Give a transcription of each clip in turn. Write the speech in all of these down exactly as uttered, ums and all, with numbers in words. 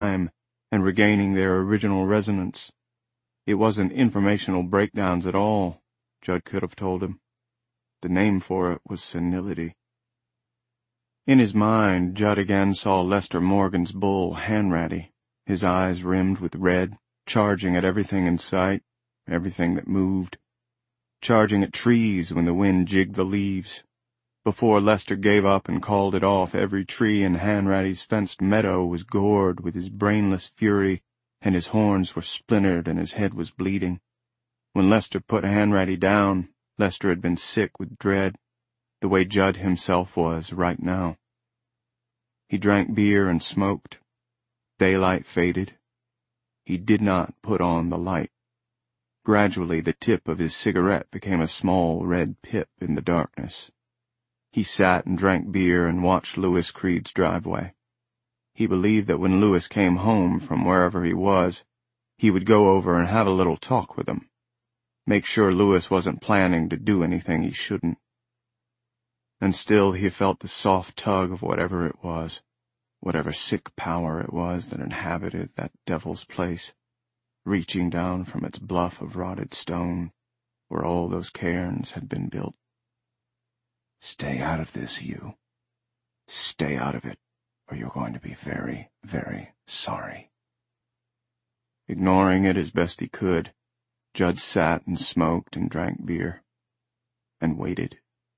and regaining their original resonance. It wasn't informational breakdowns at all, Judd could have told him. The name for it was senility. In his mind, Judd again saw Lester Morgan's bull, Hanratty, his eyes rimmed with red, charging at everything in sight, everything that moved, charging at trees when the wind jigged the leaves. Before Lester gave up and called it off, every tree in Hanratty's fenced meadow was gored with his brainless fury, and his horns were splintered and his head was bleeding. When Lester put Hanratty down, Lester had been sick with dread, the way Judd himself was right now. He drank beer and smoked. Daylight faded. He did not put on the light. Gradually the tip of his cigarette became a small red pip in the darkness. He sat and drank beer and watched Louis Creed's driveway. He believed that when Louis came home from wherever he was, he would go over and have a little talk with him. Make sure Louis wasn't planning to do anything he shouldn't. And still he felt the soft tug of whatever it was, whatever sick power it was that inhabited that devil's place, reaching down from its bluff of rotted stone, where all those cairns had been built. Stay out of this, you. Stay out of it, or you're going to be very, very sorry. Ignoring it as best he could, Judd sat and smoked and drank beer, and waited.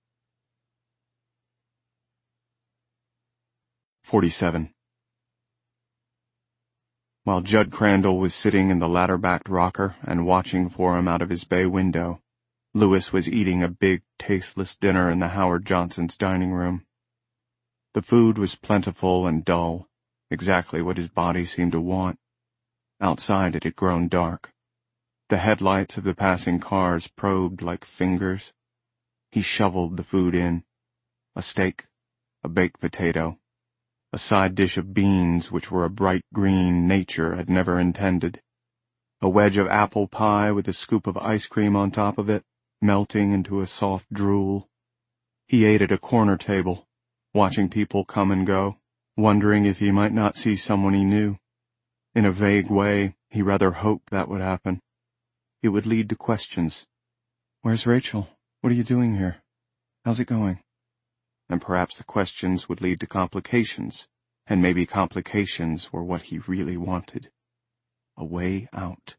forty-seven. While Judd Crandall was sitting in the ladder-backed rocker and watching for him out of his bay window, Louis was eating a big, tasteless dinner in the Howard Johnsons' dining room. The food was plentiful and dull, exactly what his body seemed to want. Outside it had grown dark. The headlights of the passing cars probed like fingers. He shoveled the food in. A steak, a baked potato, a side dish of beans which were a bright green nature had never intended, a wedge of apple pie with a scoop of ice cream on top of it, melting into a soft drool. He ate at a corner table, watching people come and go, wondering if he might not see someone he knew. In a vague way, he rather hoped that would happen. It would lead to questions. Where's Rachel? What are you doing here? How's it going? And perhaps the questions would lead to complications, and maybe complications were what he really wanted. A way out.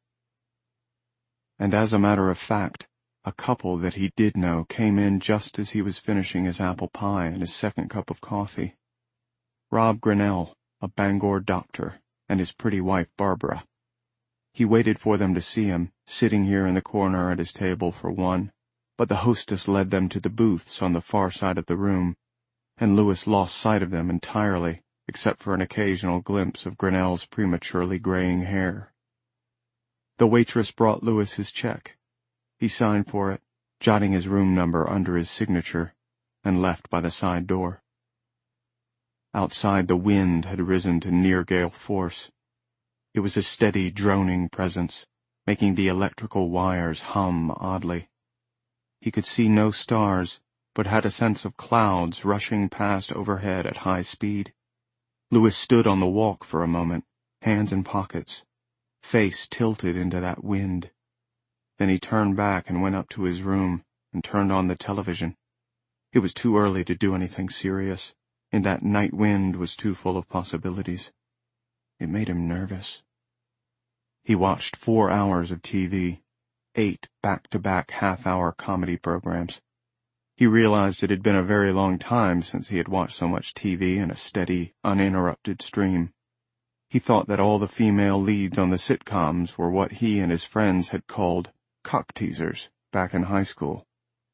And as a matter of fact, a couple that he did know came in just as he was finishing his apple pie and his second cup of coffee. Rob Grinnell, a Bangor doctor, and his pretty wife Barbara. He waited for them to see him, sitting here in the corner at his table for one, but the hostess led them to the booths on the far side of the room, and Louis lost sight of them entirely, except for an occasional glimpse of Grinnell's prematurely graying hair. The waitress brought Louis his check. He signed for it, jotting his room number under his signature, and left by the side door. Outside the wind had risen to near-gale force. It was a steady, droning presence, making the electrical wires hum oddly. He could see no stars, but had a sense of clouds rushing past overhead at high speed. Louis stood on the walk for a moment, hands in pockets, face tilted into that wind. Then he turned back and went up to his room and turned on the television. It was too early to do anything serious, and that night wind was too full of possibilities. It made him nervous. He watched four hours of T V, eight back-to-back half-hour comedy programs. He realized it had been a very long time since he had watched so much T V in a steady, uninterrupted stream. He thought that all the female leads on the sitcoms were what he and his friends had called cock-teasers back in high school.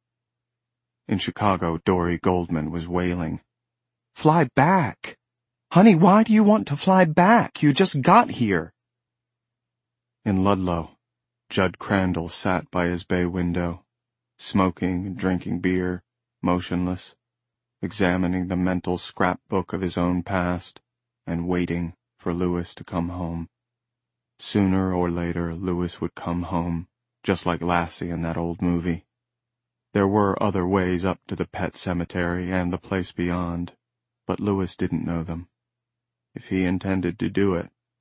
In Chicago, Dory Goldman was wailing. "Fly back! Honey, why do you want to fly back? You just got here." In Ludlow, Judd Crandall sat by his bay window, smoking and drinking beer, motionless, examining the mental scrapbook of his own past, and waiting for Louis to come home. Sooner or later, Louis would come home, just like Lassie in that old movie. There were other ways up to the pet cemetery and the place beyond, but Louis didn't know them. If he intended to do it,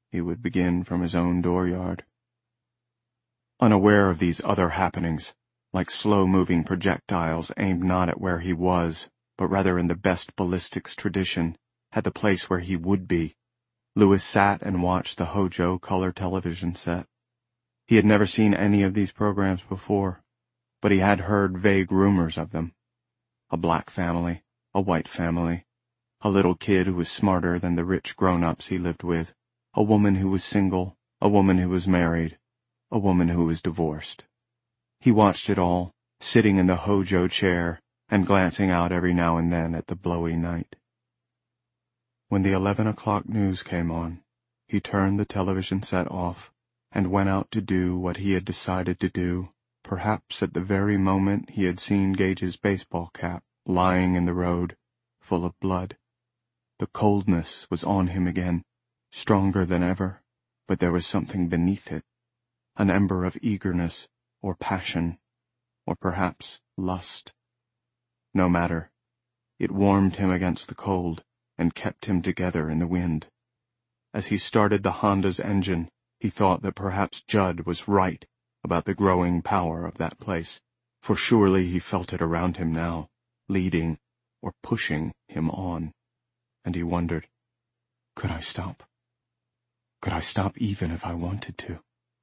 he would begin from his own dooryard. Unaware of these other happenings, like slow-moving projectiles aimed not at where he was, but rather in the best ballistics tradition, at the place where he would be, Louis sat and watched the Hojo color television set. He had never seen any of these programs before, but he had heard vague rumors of them. A black family, a white family, a little kid who was smarter than the rich grown-ups he lived with, a woman who was single, a woman who was married, a woman who was divorced. He watched it all, sitting in the Hojo chair and glancing out every now and then at the blowy night. When the eleven o'clock news came on, he turned the television set off and went out to do what he had decided to do, perhaps at the very moment he had seen Gage's baseball cap lying in the road, full of blood. The coldness was on him again, stronger than ever, but there was something beneath it, an ember of eagerness or passion, or perhaps lust. No matter. It warmed him against the cold and kept him together in the wind. As he started the Honda's engine, he thought that perhaps Judd was right about the growing power of that place, for surely he felt it around him now, leading or pushing him on. And he wondered, could I stop? Could I stop even if I wanted to?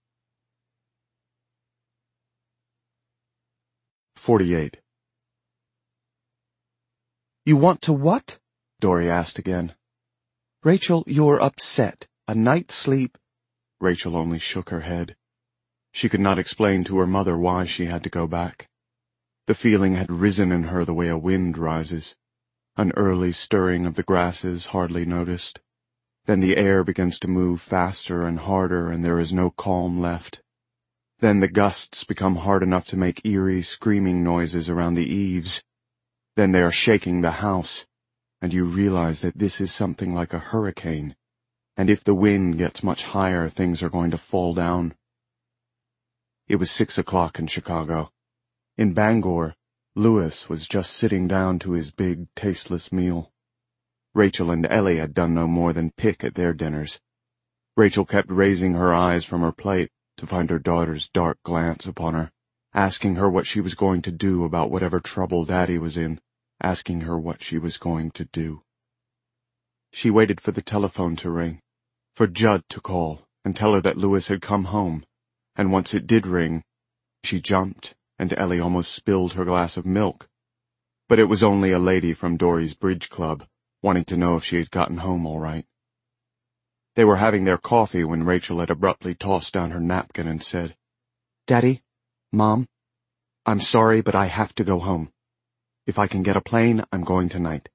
Forty-eight. You want to what? Dory asked again. Rachel, you're upset. A night's sleep. Rachel only shook her head. She could not explain to her mother why she had to go back. The feeling had risen in her the way a wind rises, an early stirring of the grasses hardly noticed. Then the air begins to move faster and harder, and there is no calm left. Then the gusts become hard enough to make eerie screaming noises around the eaves. Then they are shaking the house, and you realize that this is something like a hurricane, and if the wind gets much higher, things are going to fall down. It was six o'clock in Chicago. In Bangor, Louis was just sitting down to his big, tasteless meal. Rachel and Ellie had done no more than pick at their dinners. Rachel kept raising her eyes from her plate to find her daughter's dark glance upon her, asking her what she was going to do about whatever trouble Daddy was in, asking her what she was going to do. She waited for the telephone to ring, for Judd to call and tell her that Louis had come home, and once it did ring, she jumped, and Ellie almost spilled her glass of milk. But it was only a lady from Dory's bridge club, wanting to know if she had gotten home all right. They were having their coffee when Rachel had abruptly tossed down her napkin and said, "Daddy, Mom, I'm sorry, but I have to go home. If I can get a plane, I'm going tonight."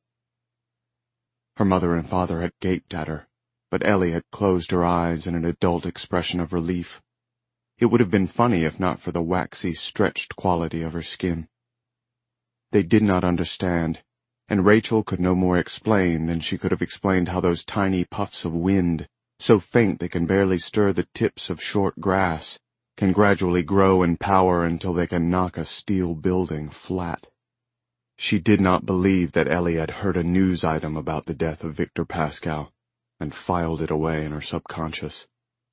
Her mother and father had gaped at her, but Ellie had closed her eyes in an adult expression of relief. It would have been funny if not for the waxy, stretched quality of her skin. They did not understand, and Rachel could no more explain than she could have explained how those tiny puffs of wind, so faint they can barely stir the tips of short grass, can gradually grow in power until they can knock a steel building flat. She did not believe that Ellie had heard a news item about the death of Victor Pascal, and filed it away in her subconscious.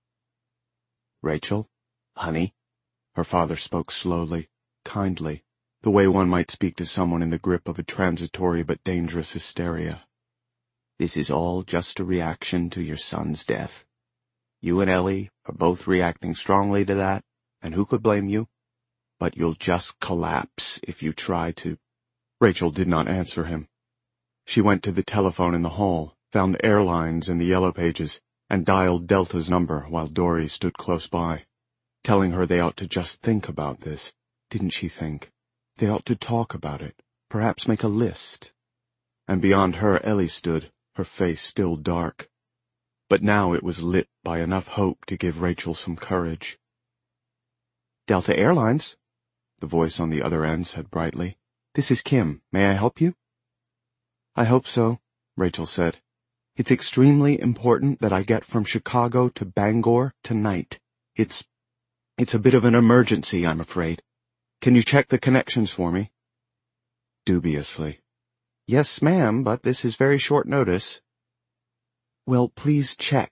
"Rachel, honey," her father spoke slowly, kindly, the way one might speak to someone in the grip of a transitory but dangerous hysteria. "This is all just a reaction to your son's death. You and Ellie are both reacting strongly to that, and who could blame you? But you'll just collapse if you try to—" Rachel did not answer him. She went to the telephone in the hall, found Airlines in the yellow pages, and dialed Delta's number while Dory stood close by, telling her they ought to just think about this. Didn't she think? They ought to talk about it, perhaps make a list. And beyond her Ellie stood, her face still dark. But now it was lit by enough hope to give Rachel some courage. "Delta Airlines," the voice on the other end said brightly. "This is Kim. May I help you?" "I hope so," Rachel said. "It's extremely important that I get from Chicago to Bangor tonight. It's, it's a bit of an emergency, I'm afraid. Can you check the connections for me?" Dubiously. "Yes, ma'am, but this is very short notice." "Well, please check,"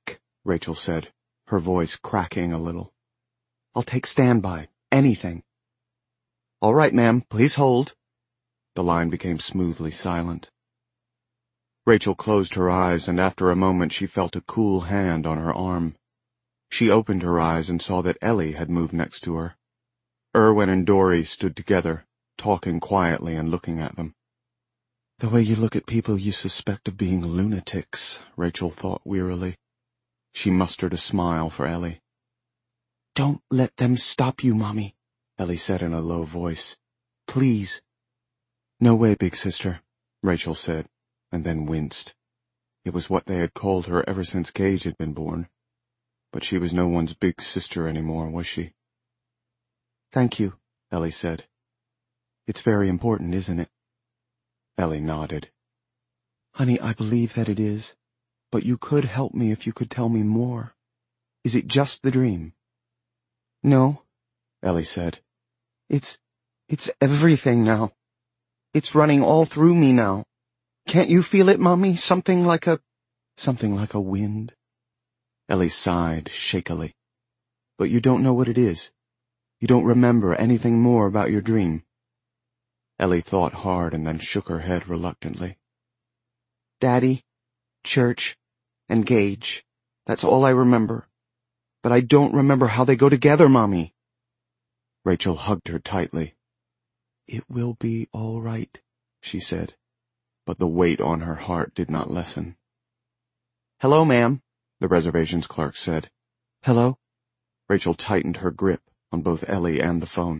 Rachel said, her voice cracking a little. I'll take standby. Anything. All right, ma'am, please hold. The line became smoothly silent. Rachel closed her eyes, and after a moment she felt a cool hand on her arm. She opened her eyes and saw that Ellie had moved next to her. Erwin and Dory stood together, talking quietly and looking at them. The way you look at people you suspect of being lunatics, Rachel thought wearily. She mustered a smile for Ellie. Don't let them stop you, Mommy, Ellie said in a low voice. Please. No way, big sister, Rachel said, and then winced. It was what they had called her ever since Gage had been born. But she was no one's big sister anymore, was she? Thank you, Ellie said. It's very important, isn't it? Ellie nodded. Honey, I believe that it is, but you could help me if you could tell me more. Is it just the dream? No, Ellie said. It's, it's everything now. It's running all through me now. Can't you feel it, Mommy? Something like a, something like a wind. Ellie sighed shakily. But you don't know what it is. You don't remember anything more about your dream. Ellie thought hard and then shook her head reluctantly. Daddy, church, and Gage. That's all I remember. But I don't remember how they go together, Mommy. Rachel hugged her tightly. It will be all right, she said, but the weight on her heart did not lessen. Hello, ma'am, the reservations clerk said. Hello? Rachel tightened her grip on both Ellie and the phone.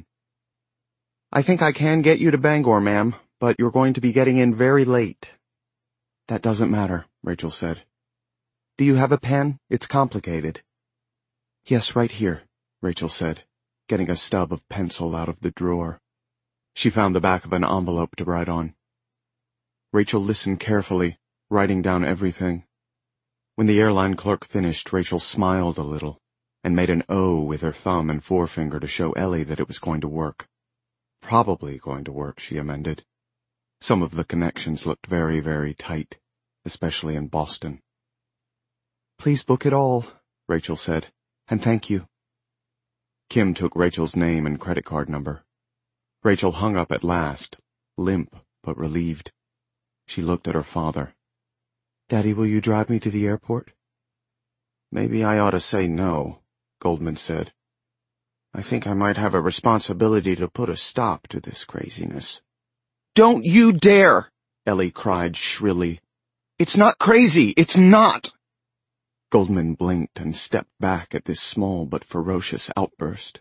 I think I can get you to Bangor, ma'am, but you're going to be getting in very late. That doesn't matter, Rachel said. Do you have a pen? It's complicated. Yes, right here, Rachel said, getting a stub of pencil out of the drawer. She found the back of an envelope to write on. Rachel listened carefully, writing down everything. When the airline clerk finished, Rachel smiled a little and made an O with her thumb and forefinger to show Ellie that it was going to work. Probably going to work, she amended. Some of the connections looked very, very tight, especially in Boston. Please book it all, Rachel said, and thank you. Kim took Rachel's name and credit card number. Rachel hung up at last, limp but relieved. She looked at her father. Daddy, will you drive me to the airport? Maybe I ought to say no, Goldman said. I think I might have a responsibility to put a stop to this craziness. Don't you dare! Ellie cried shrilly. It's not crazy! It's not! Goldman blinked and stepped back at this small but ferocious outburst.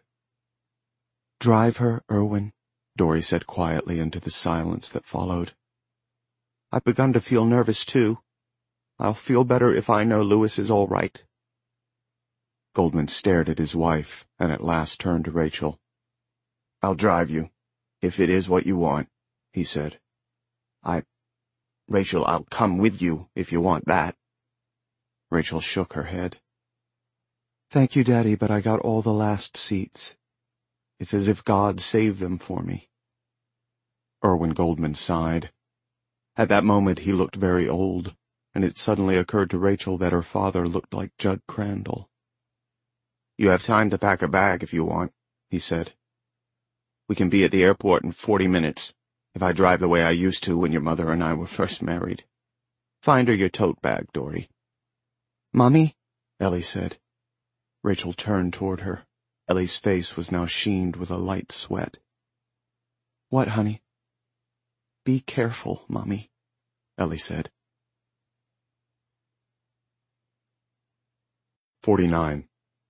Drive her, Erwin, Dory said quietly into the silence that followed. I've begun to feel nervous, too. I'll feel better if I know Louis is all right. Goldman stared at his wife and at last turned to Rachel. I'll drive you, if it is what you want, he said. I... Rachel, I'll come with you if you want that. Rachel shook her head. Thank you, Daddy, but I got all the last seats. It's as if God saved them for me. Erwin Goldman sighed. At that moment he looked very old, and it suddenly occurred to Rachel that her father looked like Judd Crandall. You have time to pack a bag if you want, he said. We can be at the airport in forty minutes, if I drive the way I used to when your mother and I were first married. Find her your tote bag, Dory. Mommy, Ellie said. Rachel turned toward her. Ellie's face was now sheened with a light sweat. What, honey? Be careful, Mommy, Ellie said. Forty-nine.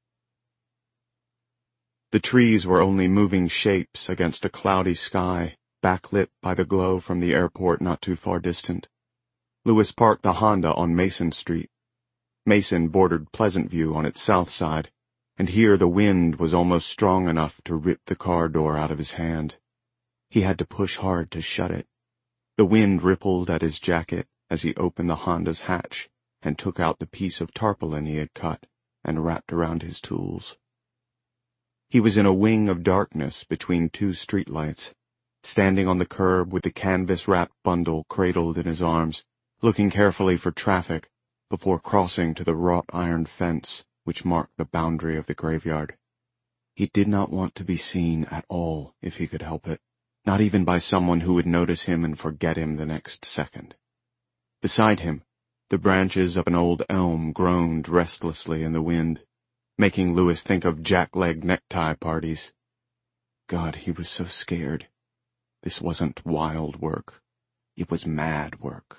The trees were only moving shapes against a cloudy sky, backlit by the glow from the airport not too far distant. Louis parked the Honda on Mason Street. Mason bordered Pleasant View on its south side, and here the wind was almost strong enough to rip the car door out of his hand. He had to push hard to shut it. The wind rippled at his jacket as he opened the Honda's hatch and took out the piece of tarpaulin he had cut and wrapped around his tools. He was in a wing of darkness between two streetlights, standing on the curb with the canvas-wrapped bundle cradled in his arms, looking carefully for traffic, before crossing to the wrought iron fence which marked the boundary of the graveyard. He did not want to be seen at all if he could help it, not even by someone who would notice him and forget him the next second. Beside him, the branches of an old elm groaned restlessly in the wind, making Louis think of jackleg necktie parties. God, he was so scared. This wasn't wild work. It was mad work.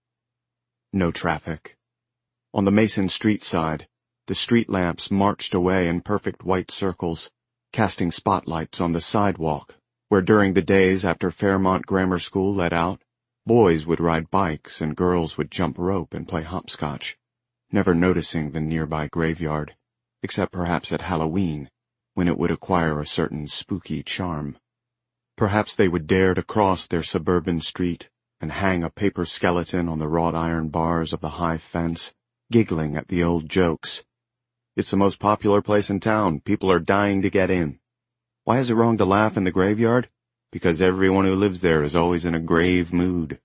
No traffic. On the Mason Street side, the street lamps marched away in perfect white circles, casting spotlights on the sidewalk, where during the days after Fairmont Grammar School let out, boys would ride bikes and girls would jump rope and play hopscotch, never noticing the nearby graveyard, except perhaps at Halloween, when it would acquire a certain spooky charm. Perhaps they would dare to cross their suburban street and hang a paper skeleton on the wrought iron bars of the high fence, giggling at the old jokes. It's the most popular place in town. People are dying to get in. Why is it wrong to laugh in the graveyard? Because everyone who lives there is always in a grave mood.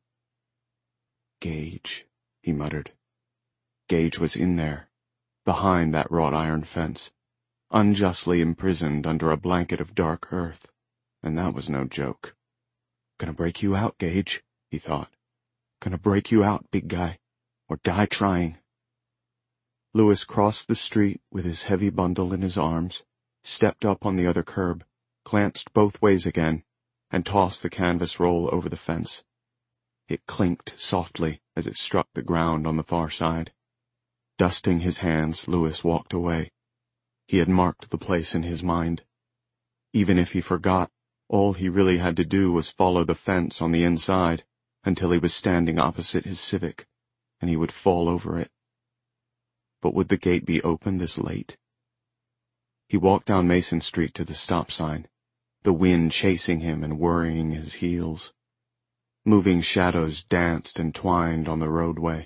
Gage, he muttered. Gage was in there, behind that wrought iron fence, unjustly imprisoned under a blanket of dark earth, and that was no joke. Gonna break you out, Gage, he thought. Gonna break you out, big guy, or die trying. Louis crossed the street with his heavy bundle in his arms, stepped up on the other curb, glanced both ways again, and tossed the canvas roll over the fence. It clinked softly as it struck the ground on the far side. Dusting his hands, Louis walked away. He had marked the place in his mind. Even if he forgot, all he really had to do was follow the fence on the inside until he was standing opposite his Civic, and he would fall over it. But would the gate be open this late? He walked down Mason Street to the stop sign, the wind chasing him and worrying his heels. Moving shadows danced and twined on the roadway.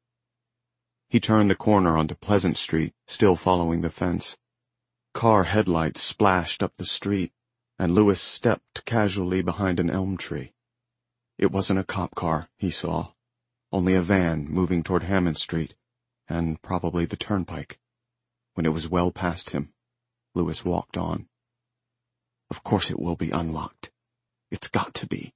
He turned the corner onto Pleasant Street, still following the fence. Car headlights splashed up the street, and Louis stepped casually behind an elm tree. It wasn't a cop car, he saw, only a van moving toward Hammond Street, and probably the turnpike. When it was well past him, Louis walked on. Of course it will be unlocked. It's got to be.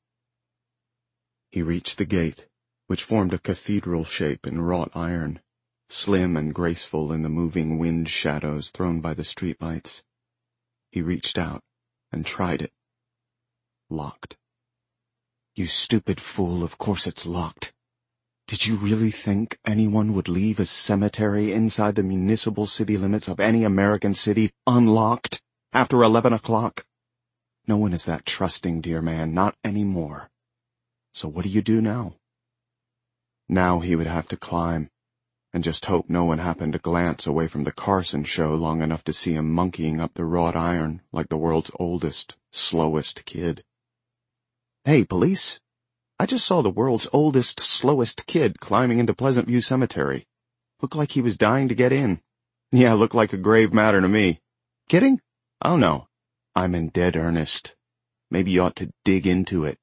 He reached the gate, which formed a cathedral shape in wrought iron, slim and graceful in the moving wind shadows thrown by the streetlights. He reached out and tried it. Locked. You stupid fool, of course it's locked. Did you really think anyone would leave a cemetery inside the municipal city limits of any American city unlocked after eleven o'clock? No one is that trusting, dear man, not anymore. So what do you do now? Now he would have to climb, and just hope no one happened to glance away from the Carson show long enough to see him monkeying up the wrought iron like the world's oldest, slowest kid. Hey, police! I just saw the world's oldest, slowest kid climbing into Pleasant View Cemetery. Looked like he was dying to get in. Yeah, looked like a grave matter to me. Kidding? Oh no. I'm in dead earnest. Maybe you ought to dig into it.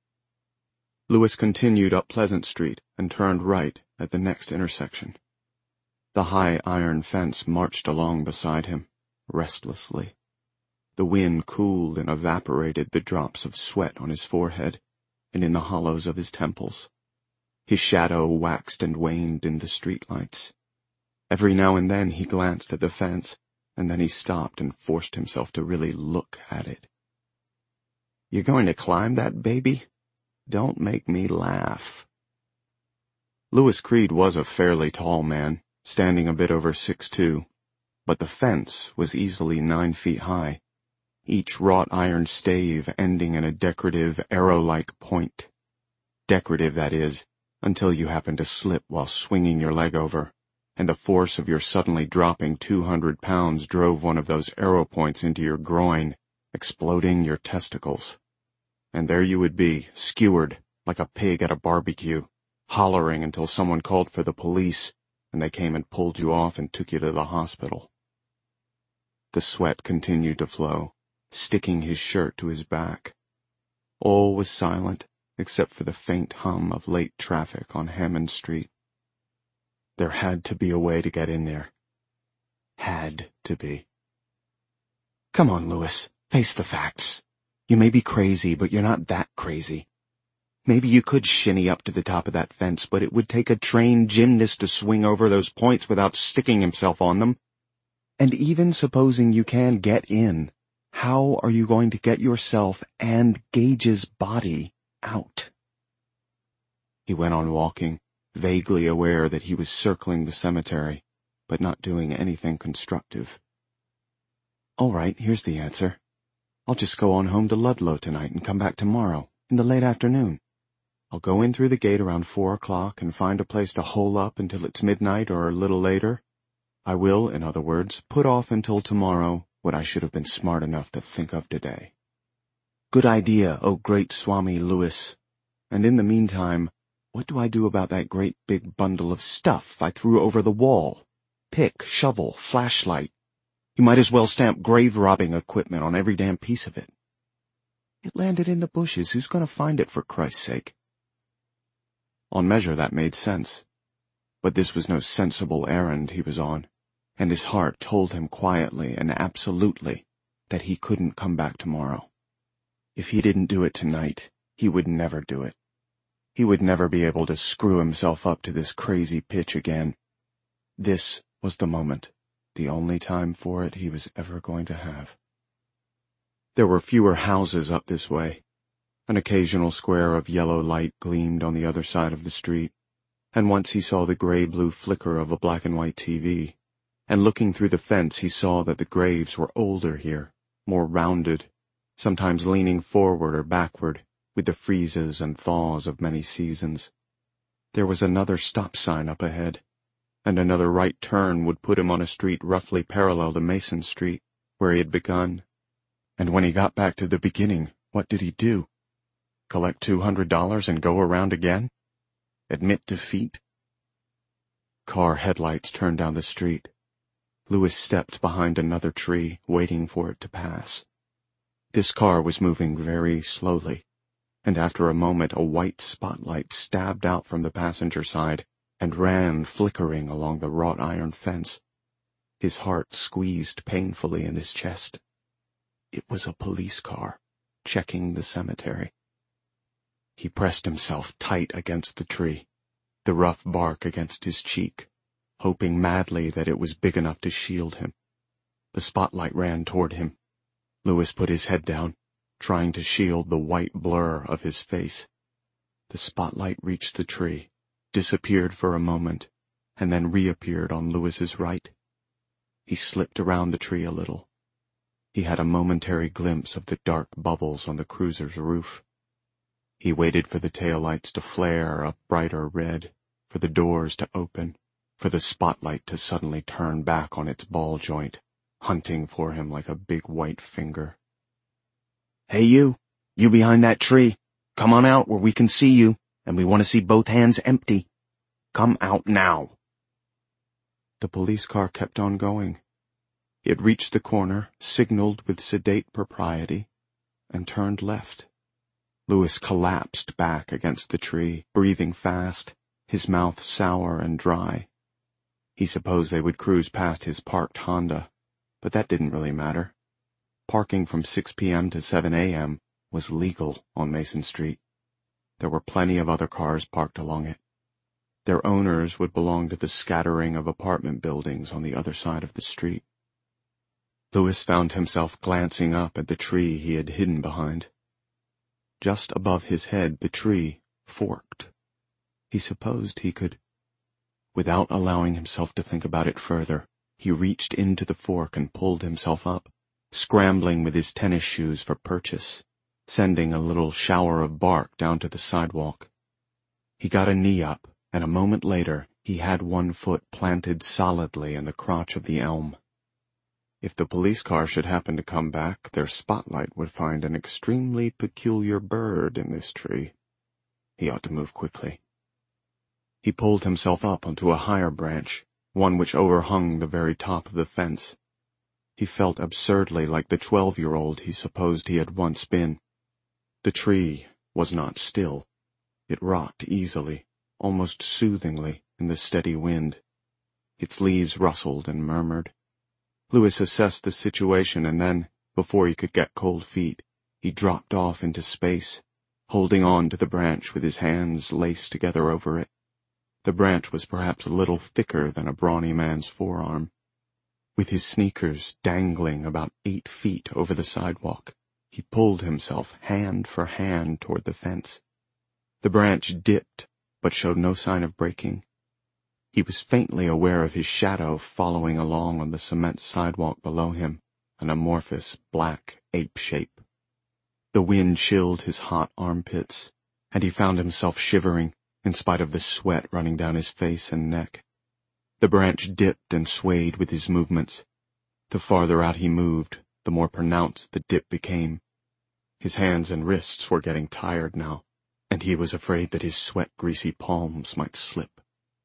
Louis continued up Pleasant Street and turned right at the next intersection. The high iron fence marched along beside him, restlessly. The wind cooled and evaporated the drops of sweat on his forehead and in the hollows of his temples. His shadow waxed and waned in the streetlights. Every now and then he glanced at the fence, and then he stopped and forced himself to really look at it. "You're going to climb that baby? Don't make me laugh." Louis Creed was a fairly tall man, standing a bit over six two, but the fence was easily nine feet high, each wrought iron stave ending in a decorative arrow-like point. Decorative, that is, until you happen to slip while swinging your leg over, and the force of your suddenly dropping two hundred pounds drove one of those arrow points into your groin, exploding your testicles. And there you would be, skewered, like a pig at a barbecue, hollering until someone called for the police, and they came and pulled you off and took you to the hospital. The sweat continued to flow, sticking his shirt to his back. All was silent, except for the faint hum of late traffic on Hammond Street. There had to be a way to get in there. Had to be. Come on, Louis. Face the facts. You may be crazy, but you're not that crazy. Maybe you could shinny up to the top of that fence, but it would take a trained gymnast to swing over those points without sticking himself on them. And even supposing you can get in, how are you going to get yourself and Gage's body out? He went on walking, vaguely aware that he was circling the cemetery, but not doing anything constructive. All right, here's the answer. I'll just go on home to Ludlow tonight and come back tomorrow, in the late afternoon. I'll go in through the gate around four o'clock and find a place to hole up until it's midnight or a little later. I will, in other words, put off until tomorrow what I should have been smart enough to think of today. Good idea, oh great Swami Louis. And in the meantime, what do I do about that great big bundle of stuff I threw over the wall? Pick, shovel, flashlight. You might as well stamp grave-robbing equipment on every damn piece of it. It landed in the bushes. Who's going to find it, for Christ's sake? On measure, that made sense. But this was no sensible errand he was on, and his heart told him quietly and absolutely that he couldn't come back tomorrow. If he didn't do it tonight, he would never do it. He would never be able to screw himself up to this crazy pitch again. This was the moment, the only time for it he was ever going to have. There were fewer houses up this way. An occasional square of yellow light gleamed on the other side of the street, and once he saw the gray-blue flicker of a black-and-white T V, and looking through the fence he saw that the graves were older here, more rounded, sometimes leaning forward or backward, with the freezes and thaws of many seasons. There was another stop sign up ahead, and another right turn would put him on a street roughly parallel to Mason Street, where he had begun. And when he got back to the beginning, what did he do? Collect two hundred dollars and go around again? Admit defeat? Car headlights turned down the street. Louis stepped behind another tree, waiting for it to pass. This car was moving very slowly, and after a moment a white spotlight stabbed out from the passenger side and ran flickering along the wrought iron fence. His heart squeezed painfully in his chest. It was a police car, checking the cemetery. He pressed himself tight against the tree, the rough bark against his cheek, hoping madly that it was big enough to shield him. The spotlight ran toward him. Louis put his head down, trying to shield the white blur of his face. The spotlight reached the tree, disappeared for a moment, and then reappeared on Louis's right. He slipped around the tree a little. He had a momentary glimpse of the dark bubbles on the cruiser's roof. He waited for the taillights to flare a brighter red, for the doors to open, for the spotlight to suddenly turn back on its ball joint, hunting for him like a big white finger. "Hey you, you behind that tree, come on out where we can see you, and we want to see both hands empty. Come out now." The police car kept on going. It reached the corner, signaled with sedate propriety, and turned left. Louis collapsed back against the tree, breathing fast, his mouth sour and dry. He supposed they would cruise past his parked Honda, but that didn't really matter. Parking from six p.m. to seven a.m. was legal on Mason Street. There were plenty of other cars parked along it. Their owners would belong to the scattering of apartment buildings on the other side of the street. Louis found himself glancing up at the tree he had hidden behind. Just above his head the tree forked. He supposed he could... Without allowing himself to think about it further, he reached into the fork and pulled himself up, scrambling with his tennis shoes for purchase, sending a little shower of bark down to the sidewalk. He got a knee up, and a moment later he had one foot planted solidly in the crotch of the elm. If the police car should happen to come back, their spotlight would find an extremely peculiar bird in this tree. He ought to move quickly. He pulled himself up onto a higher branch, one which overhung the very top of the fence. He felt absurdly like the twelve-year-old he supposed he had once been. The tree was not still. It rocked easily, almost soothingly, in the steady wind. Its leaves rustled and murmured. Louis assessed the situation, and then, before he could get cold feet, he dropped off into space, holding on to the branch with his hands laced together over it. The branch was perhaps a little thicker than a brawny man's forearm. With his sneakers dangling about eight feet over the sidewalk, he pulled himself hand for hand toward the fence. The branch dipped, but showed no sign of breaking. He was faintly aware of his shadow following along on the cement sidewalk below him, an amorphous black ape shape. The wind chilled his hot armpits, and he found himself shivering, in spite of the sweat running down his face and neck. The branch dipped and swayed with his movements. The farther out he moved, the more pronounced the dip became. His hands and wrists were getting tired now, and he was afraid that his sweat-greasy palms might slip.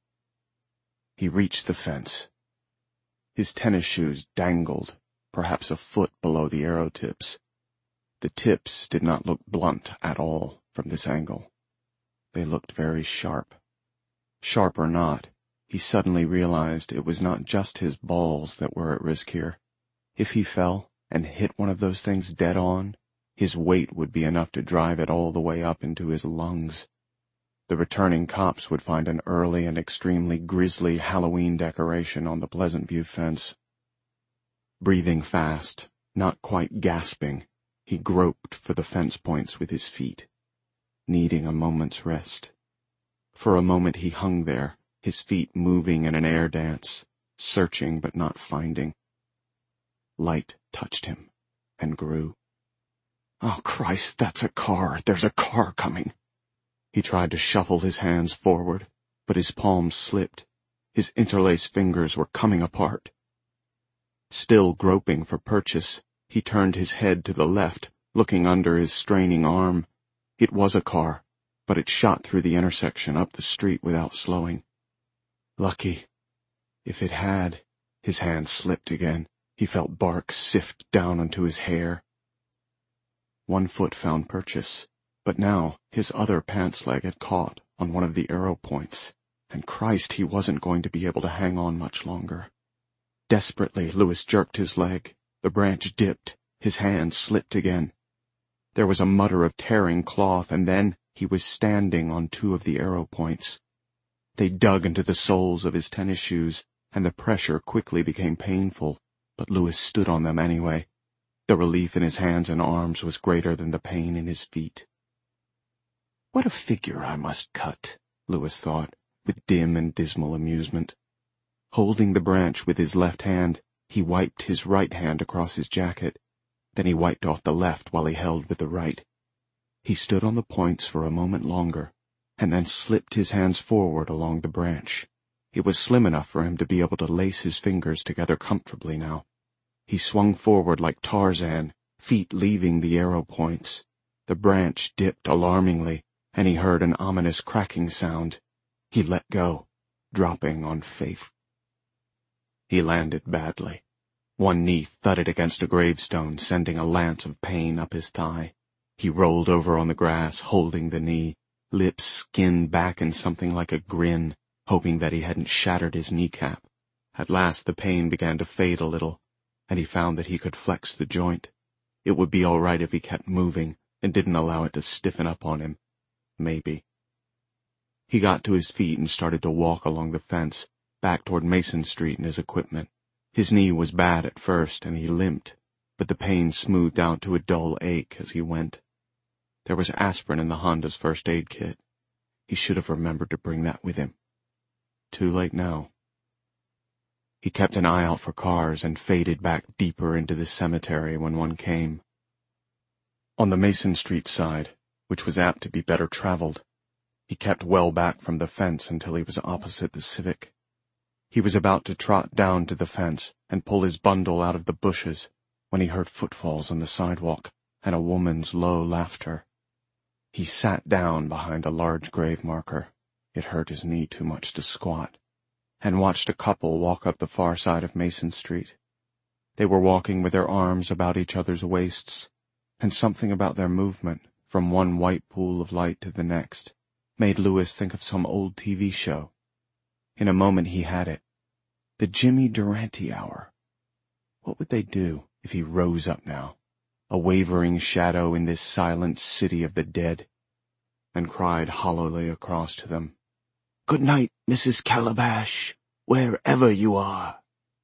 He reached the fence. His tennis shoes dangled, perhaps a foot below the arrow tips. The tips did not look blunt at all from this angle. They looked very sharp. Sharp or not, he suddenly realized it was not just his balls that were at risk here. If he fell and hit one of those things dead on, his weight would be enough to drive it all the way up into his lungs. The returning cops would find an early and extremely grisly Halloween decoration on the Pleasant View fence. Breathing fast, not quite gasping, he groped for the fence points with his feet, needing a moment's rest. For a moment he hung there, his feet moving in an air dance, searching but not finding. Light touched him, and grew. Oh, Christ, that's a car! There's a car coming! He tried to shuffle his hands forward, but his palms slipped. His interlaced fingers were coming apart. Still groping for purchase, he turned his head to the left, looking under his straining arm. It was a car, but it shot through the intersection up the street without slowing. Lucky. If it had, his hand slipped again. He felt bark sift down onto his hair. One foot found purchase, but now his other pants leg had caught on one of the arrow points, and Christ, he wasn't going to be able to hang on much longer. Desperately, Louis jerked his leg. The branch dipped. His hand slipped again. There was a mutter of tearing cloth, and then he was standing on two of the arrow points. They dug into the soles of his tennis shoes, and the pressure quickly became painful, but Louis stood on them anyway. The relief in his hands and arms was greater than the pain in his feet. What a figure I must cut, Louis thought, with dim and dismal amusement. Holding the branch with his left hand, he wiped his right hand across his jacket. Then he wiped off the left while he held with the right. He stood on the points for a moment longer, and then slipped his hands forward along the branch. It was slim enough for him to be able to lace his fingers together comfortably now. He swung forward like Tarzan, feet leaving the arrow points. The branch dipped alarmingly, and he heard an ominous cracking sound. He let go, dropping on Faith. He landed badly. One knee thudded against a gravestone, sending a lance of pain up his thigh. He rolled over on the grass, holding the knee, lips skinned back in something like a grin, hoping that he hadn't shattered his kneecap. At last the pain began to fade a little, and he found that he could flex the joint. It would be all right if he kept moving and didn't allow it to stiffen up on him. Maybe. He got to his feet and started to walk along the fence, back toward Mason Street and his equipment. His knee was bad at first, and he limped, but the pain smoothed out to a dull ache as he went. There was aspirin in the Honda's first aid kit. He should have remembered to bring that with him. Too late now. He kept an eye out for cars and faded back deeper into the cemetery when one came. On the Mason Street side, which was apt to be better traveled, he kept well back from the fence until he was opposite the Civic. He was about to trot down to the fence and pull his bundle out of the bushes when he heard footfalls on the sidewalk and a woman's low laughter. He sat down behind a large grave marker. It hurt his knee too much to squat, and watched a couple walk up the far side of Mason Street. They were walking with their arms about each other's waists, and something about their movement, from one white pool of light to the next, made Louis think of some old T V show. In a moment he had it. The Jimmy Durante hour. What would they do if he rose up now, a wavering shadow in this silent city of the dead, and cried hollowly across to them, "Good night, Missus Calabash, wherever you are."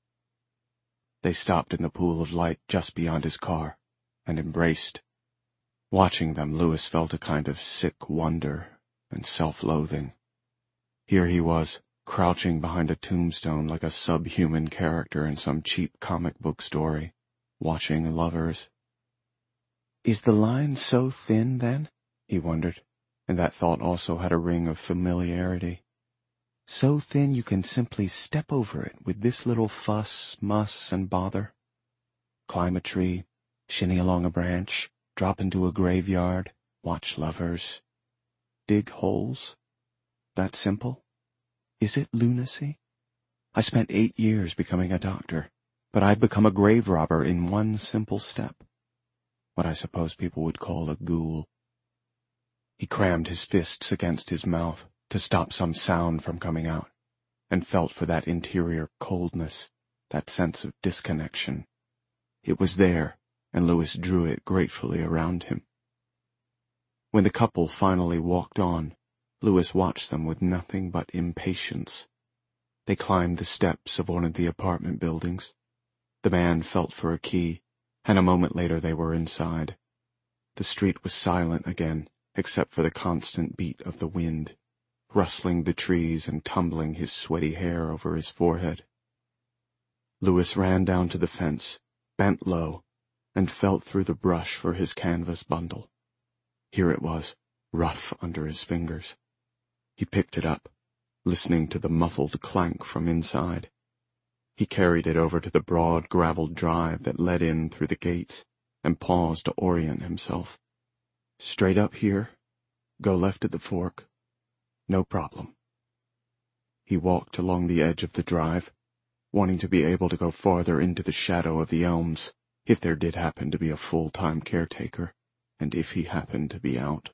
They stopped in the pool of light just beyond his car, and embraced. Watching them, Louis felt a kind of sick wonder and self-loathing. Here he was, crouching behind a tombstone like a subhuman character in some cheap comic book story, watching lovers. Is the line so thin, then? He wondered, and that thought also had a ring of familiarity. So thin you can simply step over it with this little fuss, muss, and bother. Climb a tree, shinny along a branch, drop into a graveyard, watch lovers. Dig holes? That simple? Is it lunacy? I spent eight years becoming a doctor, but I've become a grave robber in one simple step. What I suppose people would call a ghoul. He crammed his fists against his mouth to stop some sound from coming out, and felt for that interior coldness, that sense of disconnection. It was there, and Louis drew it gratefully around him. When the couple finally walked on, Louis watched them with nothing but impatience. They climbed the steps of one of the apartment buildings. The man felt for a key, and a moment later they were inside. The street was silent again, except for the constant beat of the wind, rustling the trees and tumbling his sweaty hair over his forehead. Louis ran down to the fence, bent low, and felt through the brush for his canvas bundle. Here it was, rough under his fingers. He picked it up, listening to the muffled clank from inside. He carried it over to the broad gravelled drive that led in through the gates, and paused to orient himself. Straight up here, go left at the fork. No problem. He walked along the edge of the drive, wanting to be able to go farther into the shadow of the elms, if there did happen to be a full-time caretaker, and if he happened to be out.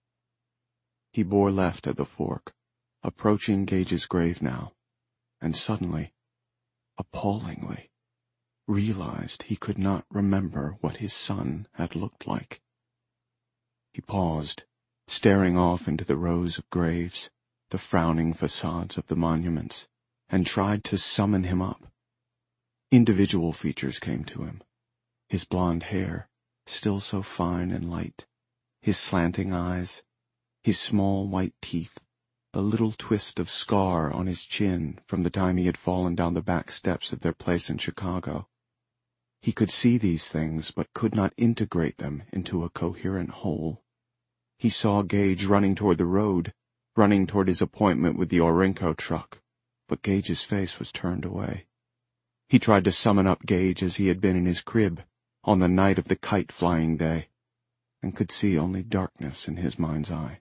He bore left at the fork, approaching Gage's grave now, and suddenly, appallingly, realized he could not remember what his son had looked like. He paused, staring off into the rows of graves, the frowning facades of the monuments, and tried to summon him up. Individual features came to him. His blonde hair, still so fine and light, his slanting eyes, his small white teeth, the little twist of scar on his chin from the time he had fallen down the back steps of their place in Chicago. He could see these things, but could not integrate them into a coherent whole. He saw Gage running toward the road, running toward his appointment with the Orinco truck, but Gage's face was turned away. He tried to summon up Gage as he had been in his crib, on the night of the kite-flying day, and could see only darkness in his mind's eye.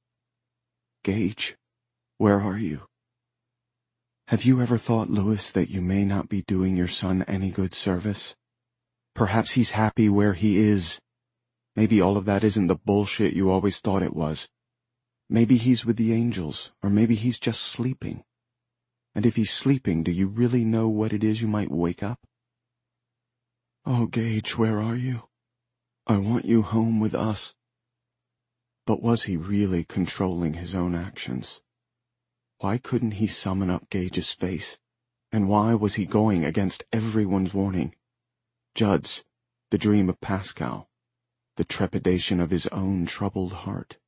Gage, where are you? Have you ever thought, Louis, that you may not be doing your son any good service? Perhaps he's happy where he is. Maybe all of that isn't the bullshit you always thought it was. Maybe he's with the angels, or maybe he's just sleeping. And if he's sleeping, do you really know what it is you might wake up? Oh, Gage, where are you? I want you home with us. But was he really controlling his own actions? Why couldn't he summon up Gage's face? And why was he going against everyone's warning? Judd's, the dream of Pascal, the trepidation of his own troubled heart.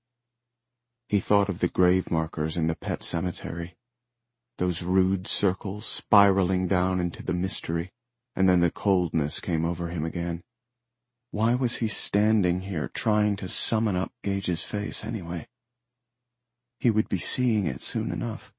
He thought of the grave markers in the pet cemetery, those rude circles spiraling down into the mystery, and then the coldness came over him again. Why was he standing here trying to summon up Gage's face anyway? He would be seeing it soon enough.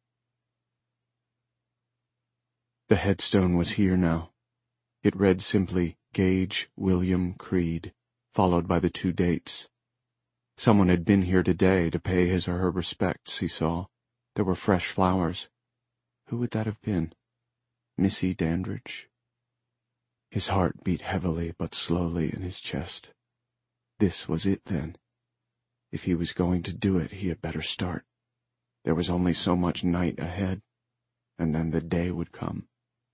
The headstone was here now. It read simply, Gage William Creed, followed by the two dates. Someone had been here today to pay his or her respects, he saw. There were fresh flowers. Who would that have been? Missy Dandridge? His heart beat heavily but slowly in his chest. This was it, then. If he was going to do it, he had better start. There was only so much night ahead. and then the day would come.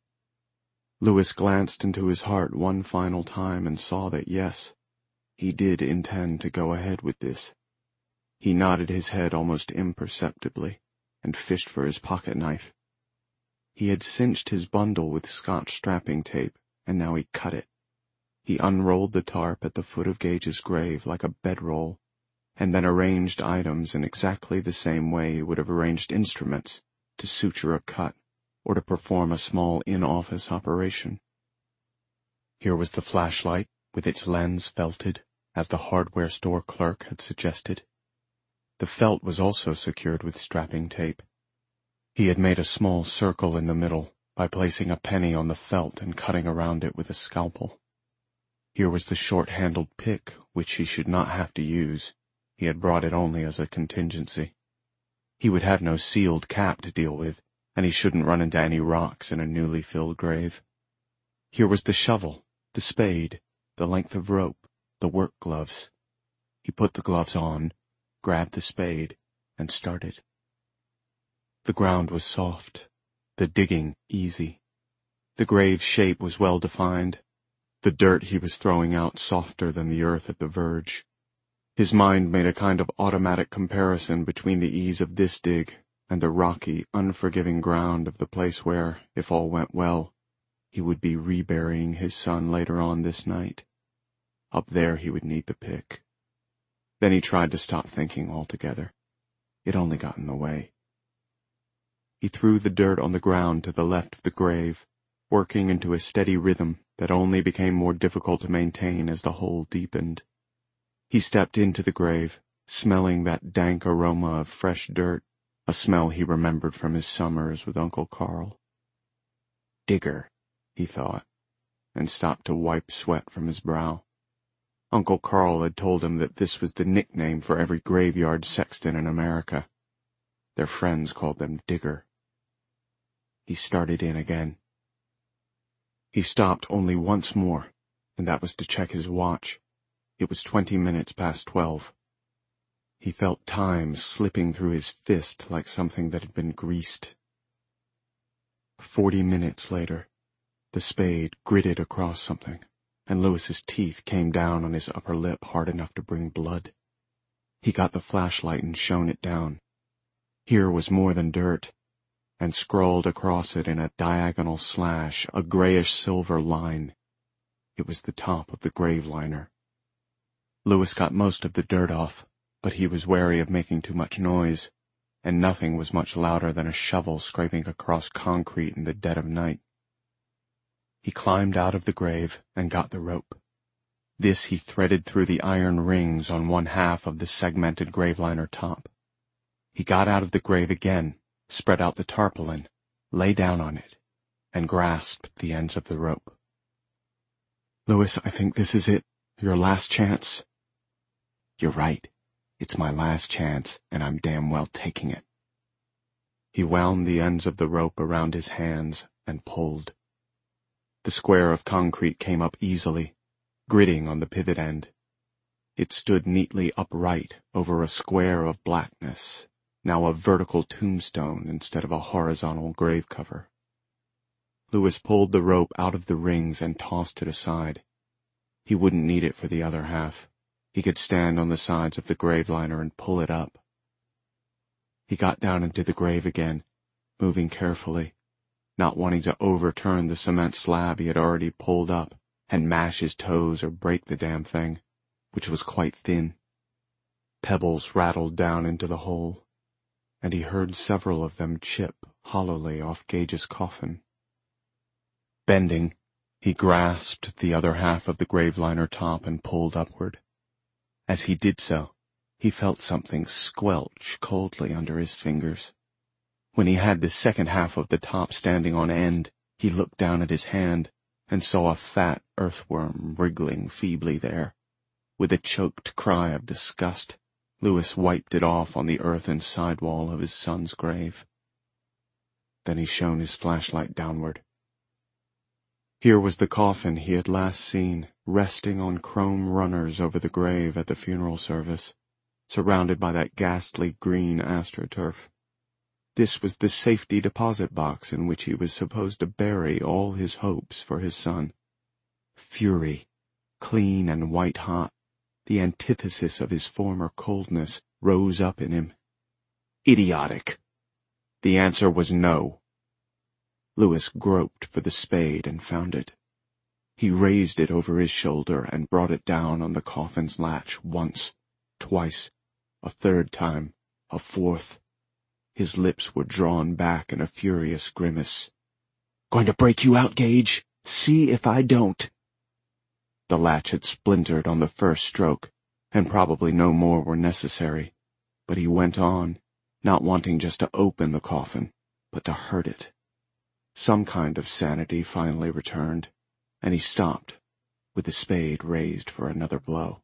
Louis glanced into his heart one final time and saw that yes, he did intend to go ahead with this. He nodded his head almost imperceptibly and fished for his pocket knife. He had cinched his bundle with Scotch strapping tape, and now he cut it. He unrolled the tarp at the foot of Gage's grave like a bedroll, and then arranged items in exactly the same way he would have arranged instruments to suture a cut or to perform a small in-office operation. Here was the flashlight, with its lens felted, as the hardware store clerk had suggested. The felt was also secured with strapping tape. He had made a small circle in the middle by placing a penny on the felt and cutting around it with a scalpel. Here was the short-handled pick, which he should not have to use. He had brought it only as a contingency. He would have no sealed cap to deal with, and he shouldn't run into any rocks in a newly filled grave. Here was the shovel, the spade, the length of rope, the work gloves. He put the gloves on, grabbed the spade, and started. The ground was soft, the digging easy. The grave's shape was well defined, the dirt he was throwing out softer than the earth at the verge. His mind made a kind of automatic comparison between the ease of this dig and the rocky, unforgiving ground of the place where, if all went well, he would be reburying his son later on this night. Up there he would need the pick. Then he tried to stop thinking altogether. It only got in the way. He threw the dirt on the ground to the left of the grave, working into a steady rhythm that only became more difficult to maintain as the hole deepened. He stepped into the grave, smelling that dank aroma of fresh dirt, a smell he remembered from his summers with Uncle Carl. Digger, he thought, and stopped to wipe sweat from his brow. Uncle Carl had told him that this was the nickname for every graveyard sexton in America. Their friends called them Digger. He started in again. He stopped only once more, and that was to check his watch. It was twenty minutes past twelve. He felt time slipping through his fist like something that had been greased. Forty minutes later, the spade gritted across something, and Louis's teeth came down on his upper lip hard enough to bring blood. He got the flashlight and shone it down. Here was more than dirt, and scrawled across it in a diagonal slash a grayish-silver line. It was the top of the grave liner. Louis got most of the dirt off, but he was wary of making too much noise, and nothing was much louder than a shovel scraping across concrete in the dead of night. He climbed out of the grave and got the rope. This he threaded through the iron rings on one half of the segmented graveliner top. He got out of the grave again, spread out the tarpaulin, lay down on it, and grasped the ends of the rope. "Louis, I think this is it. Your last chance." "You're right. It's my last chance, and I'm damn well taking it." He wound the ends of the rope around his hands and pulled. The square of concrete came up easily, gritting on the pivot end. It stood neatly upright over a square of blackness, now a vertical tombstone instead of a horizontal grave cover. Louis pulled the rope out of the rings and tossed it aside. He wouldn't need it for the other half. He could stand on the sides of the graveliner and pull it up. He got down into the grave again, moving carefully, not wanting to overturn the cement slab he had already pulled up and mash his toes or break the damn thing, which was quite thin. Pebbles rattled down into the hole, and he heard several of them chip hollowly off Gage's coffin. Bending, he grasped the other half of the graveliner top and pulled upward. As he did so, he felt something squelch coldly under his fingers. When he had the second half of the top standing on end, he looked down at his hand and saw a fat earthworm wriggling feebly there. With a choked cry of disgust, Louis wiped it off on the earthen sidewall of his son's grave. Then he shone his flashlight downward. Here was the coffin he had last seen, resting on chrome runners over the grave at the funeral service, surrounded by that ghastly green astroturf. This was the safety deposit box in which he was supposed to bury all his hopes for his son. Fury, clean and white-hot, the antithesis of his former coldness, rose up in him. Idiotic. The answer was no. Louis groped for the spade and found it. He raised it over his shoulder and brought it down on the coffin's latch once, twice, a third time, a fourth. His lips were drawn back in a furious grimace. "Going to break you out, Gage? See if I don't." The latch had splintered on the first stroke, and probably no more were necessary, but he went on, not wanting just to open the coffin, but to hurt it. Some kind of sanity finally returned, and he stopped, with the spade raised for another blow.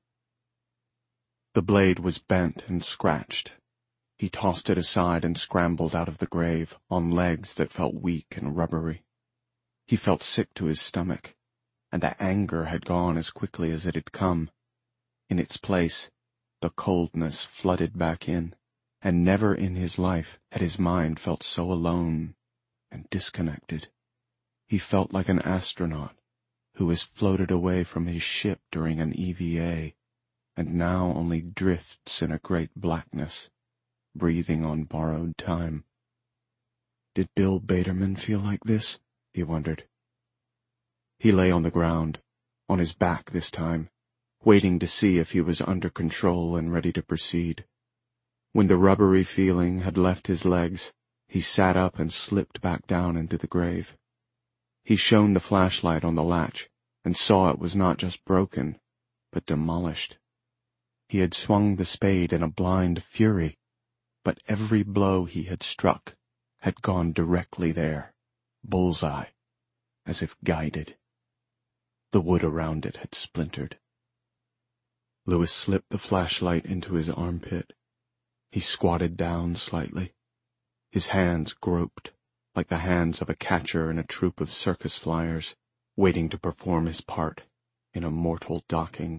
The blade was bent and scratched. He tossed it aside and scrambled out of the grave, on legs that felt weak and rubbery. He felt sick to his stomach, and the anger had gone as quickly as it had come. In its place, the coldness flooded back in, and never in his life had his mind felt so alone and disconnected. He felt like an astronaut who has floated away from his ship during an E V A, and now only drifts in a great blackness, breathing on borrowed time. Did Bill Baderman feel like this? He wondered. He lay on the ground, on his back this time, waiting to see if he was under control and ready to proceed. When the rubbery feeling had left his legs, he sat up and slipped back down into the grave. He shone the flashlight on the latch and saw it was not just broken, but demolished. He had swung the spade in a blind fury, but every blow he had struck had gone directly there, bullseye, as if guided. The wood around it had splintered. Louis slipped the flashlight into his armpit. He squatted down slightly. His hands groped, like the hands of a catcher in a troupe of circus flyers, waiting to perform his part in a mortal docking.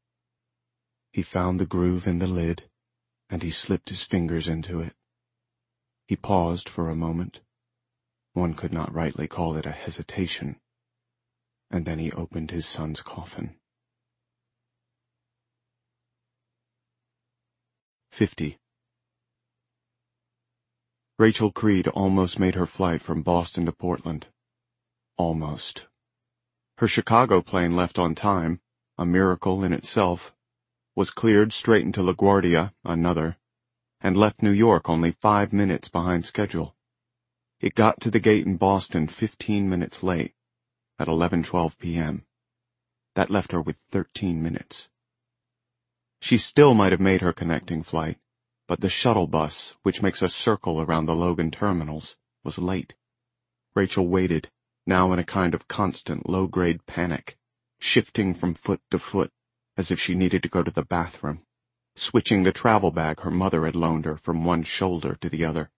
He found the groove in the lid, and he slipped his fingers into it. He paused for a moment. One could not rightly call it a hesitation. And then he opened his son's coffin. Fifty. Rachel Creed almost made her flight from Boston to Portland. Almost. Her Chicago plane left on time, a miracle in itself, was cleared straight into LaGuardia, another, and left New York only five minutes behind schedule. It got to the gate in Boston fifteen minutes late, at eleven twelve p m That left her with thirteen minutes. She still might have made her connecting flight, but the shuttle bus, which makes a circle around the Logan terminals, was late. Rachel waited, now in a kind of constant low-grade panic, shifting from foot to foot, as if she needed to go to the bathroom, switching the travel bag her mother had loaned her from one shoulder to the other.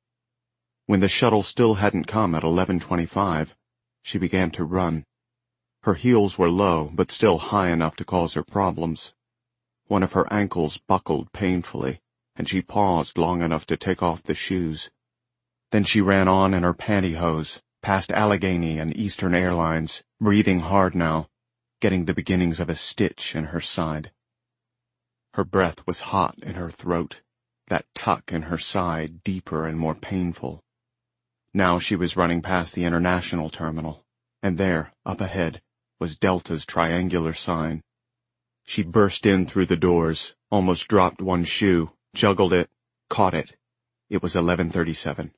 When the shuttle still hadn't come at eleven twenty-five, she began to run. Her heels were low, but still high enough to cause her problems. One of her ankles buckled painfully, and she paused long enough to take off the shoes. Then she ran on in her pantyhose, past Allegheny and Eastern Airlines, breathing hard now, getting the beginnings of a stitch in her side. Her breath was hot in her throat, that tuck in her side deeper and more painful. Now she was running past the International Terminal, and there, up ahead, was Delta's triangular sign. She burst in through the doors, almost dropped one shoe, juggled it, caught it. It was eleven thirty-seven.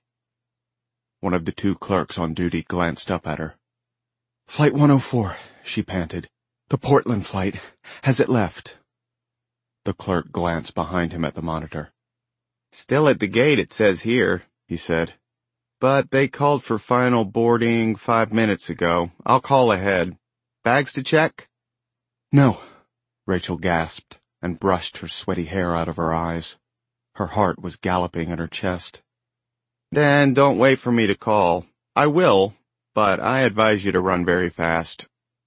One of the two clerks on duty glanced up at her. "Flight one oh four, she panted. "The Portland flight. Has it left?" The clerk glanced behind him at the monitor. "Still at the gate, it says here," he said. "But they called for final boarding five minutes ago. I'll call ahead. Bags to check?" "No," Rachel gasped and brushed her sweaty hair out of her eyes. Her heart was galloping in her chest. "Then don't wait for me to call. I will, but I advise you to run very fast."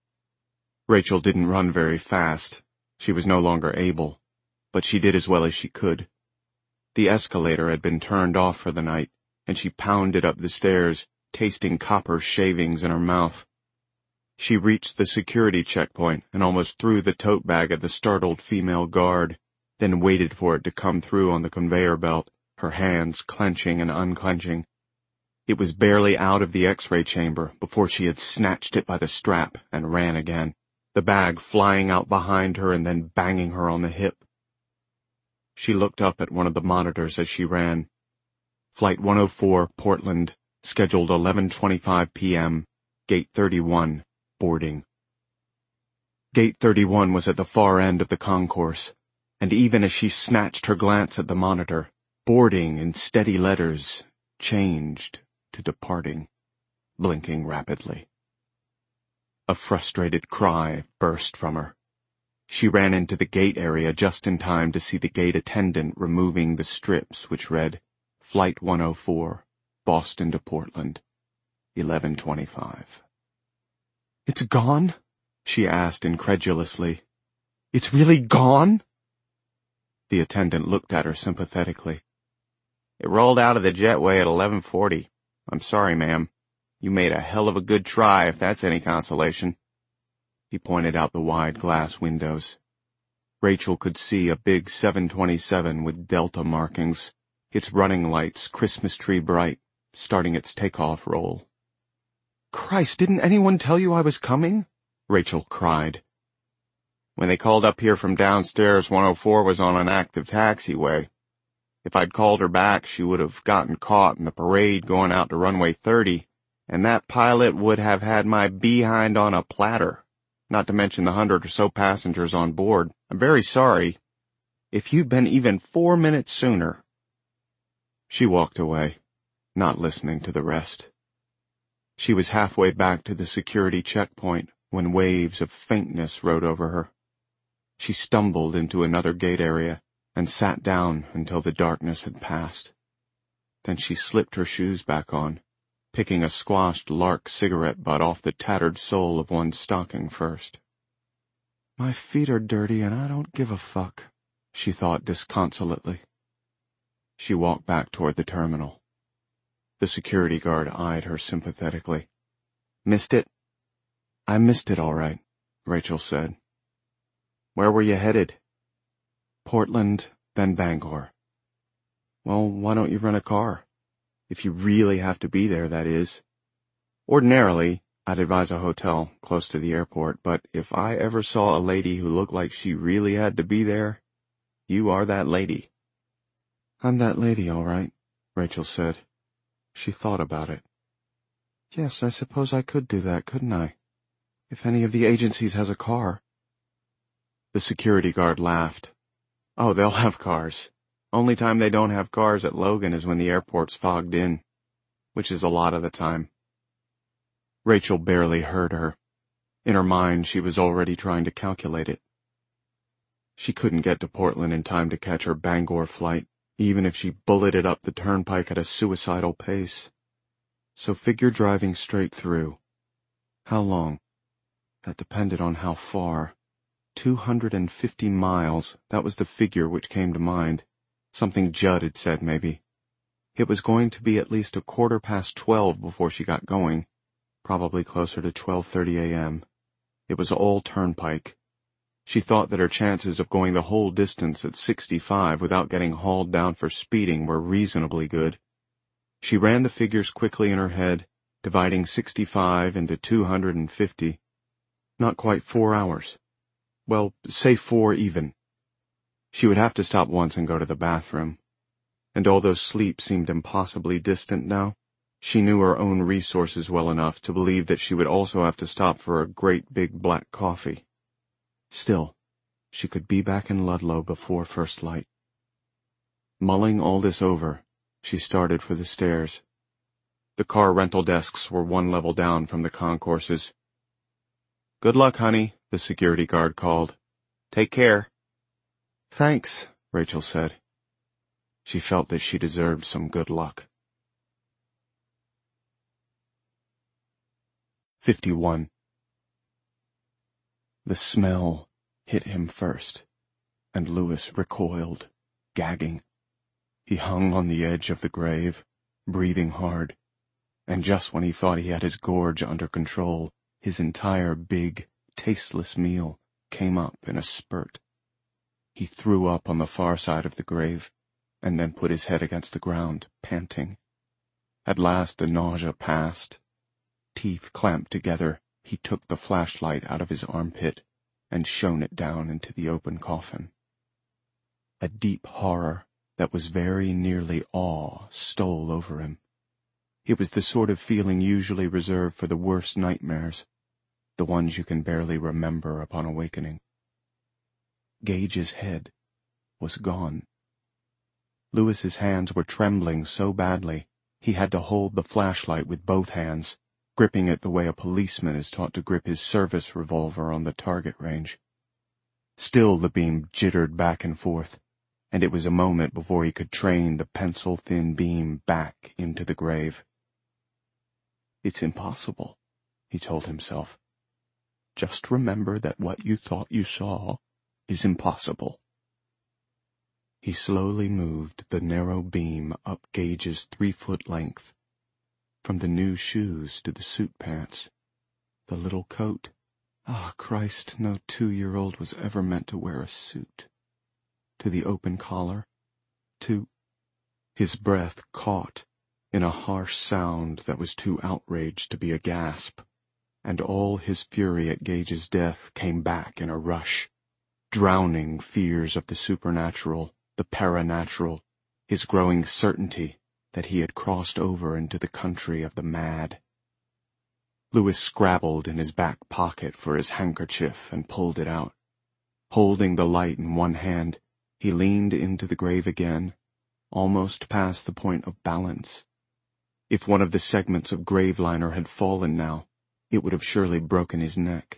Rachel didn't run very fast. She was no longer able, but she did as well as she could. The escalator had been turned off for the night, and she pounded up the stairs, tasting copper shavings in her mouth. She reached the security checkpoint and almost threw the tote bag at the startled female guard, then waited for it to come through on the conveyor belt, her hands clenching and unclenching. It was barely out of the X-ray chamber before she had snatched it by the strap and ran again, the bag flying out behind her and then banging her on the hip. She looked up at one of the monitors as she ran. Flight one oh four, Portland, scheduled eleven twenty-five p m, Gate thirty-one, boarding. Gate thirty-one was at the far end of the concourse, and even as she snatched her glance at the monitor, boarding in steady letters changed to departing, blinking rapidly. A frustrated cry burst from her. She ran into the gate area just in time to see the gate attendant removing the strips which read, Flight one oh four, Boston to Portland, eleven twenty-five. "It's gone?" she asked incredulously. "It's really gone?" The attendant looked at her sympathetically. "It rolled out of the jetway at eleven forty. I'm sorry, ma'am. You made a hell of a good try, if that's any consolation." He pointed out the wide glass windows. Rachel could see a big seven twenty-seven with Delta markings, its running lights Christmas tree bright, starting its takeoff roll. "Christ, didn't anyone tell you I was coming?" Rachel cried. "When they called up here from downstairs, one oh four was on an active taxiway. If I'd called her back, she would have gotten caught in the parade going out to runway thirty, and that pilot would have had my behind on a platter, not to mention the hundred or so passengers on board. I'm very sorry. If you'd been even four minutes sooner." She walked away, not listening to the rest. She was halfway back to the security checkpoint when waves of faintness rode over her. She stumbled into another gate area and sat down until the darkness had passed. Then she slipped her shoes back on, picking a squashed lark cigarette butt off the tattered sole of one stocking first. "My feet are dirty and I don't give a fuck," she thought disconsolately. She walked back toward the terminal. The security guard eyed her sympathetically. "Missed it?" "I missed it all right," Rachel said. "Where were you headed?" "Portland, then Bangor." "Well, why don't you rent a car? If you really have to be there, that is. Ordinarily, I'd advise a hotel close to the airport, but if I ever saw a lady who looked like she really had to be there, you are that lady." "I'm that lady, all right," Rachel said. She thought about it. "Yes, I suppose I could do that, couldn't I? If any of the agencies has a car." The security guard laughed. "Oh, they'll have cars. Only time they don't have cars at Logan is when the airport's fogged in, which is a lot of the time." Rachel barely heard her. In her mind, she was already trying to calculate it. She couldn't get to Portland in time to catch her Bangor flight, even if she bulleted up the turnpike at a suicidal pace. So figure driving straight through. How long? That depended on how far. Two hundred and fifty miles, that was the figure which came to mind. Something Judd had said, maybe. It was going to be at least a quarter past twelve before she got going, probably closer to twelve thirty a m It was all turnpike. She thought that her chances of going the whole distance at sixty-five without getting hauled down for speeding were reasonably good. She ran the figures quickly in her head, dividing sixty-five into two hundred and fifty. Not quite four hours. Well, say four even. She would have to stop once and go to the bathroom. And although sleep seemed impossibly distant now, she knew her own resources well enough to believe that she would also have to stop for a great big black coffee. Still, she could be back in Ludlow before first light. Mulling all this over, she started for the stairs. The car rental desks were one level down from the concourses. "Good luck, honey," the security guard called. "Take care." "Thanks," Rachel said. She felt that she deserved some good luck. fifty-one. The smell hit him first, and Louis recoiled, gagging. He hung on the edge of the grave, breathing hard, and just when he thought he had his gorge under control, his entire big, tasteless meal came up in a spurt. He threw up on the far side of the grave, and then put his head against the ground, panting. At last the nausea passed. Teeth clamped together, he took the flashlight out of his armpit and shone it down into the open coffin. A deep horror that was very nearly awe stole over him. It was the sort of feeling usually reserved for the worst nightmares, the ones you can barely remember upon awakening. Gage's head was gone. Lewis's hands were trembling so badly he had to hold the flashlight with both hands, gripping it the way a policeman is taught to grip his service revolver on the target range. Still the beam jittered back and forth, and it was a moment before he could train the pencil-thin beam back into the grave. It's impossible, he told himself. Just remember that what you thought you saw is impossible. He slowly moved the narrow beam up Gage's three-foot length, from the new shoes to the suit pants, the little coat. Ah, Christ, no two-year-old was ever meant to wear a suit. To the open collar, to... His breath caught in a harsh sound that was too outraged to be a gasp, and all his fury at Gage's death came back in a rush, drowning fears of the supernatural, the paranatural, his growing certainty that he had crossed over into the country of the mad. Lewis scrabbled in his back pocket for his handkerchief and pulled it out. Holding the light in one hand, he leaned into the grave again, almost past the point of balance. If one of the segments of Graveliner had fallen now, it would have surely broken his neck.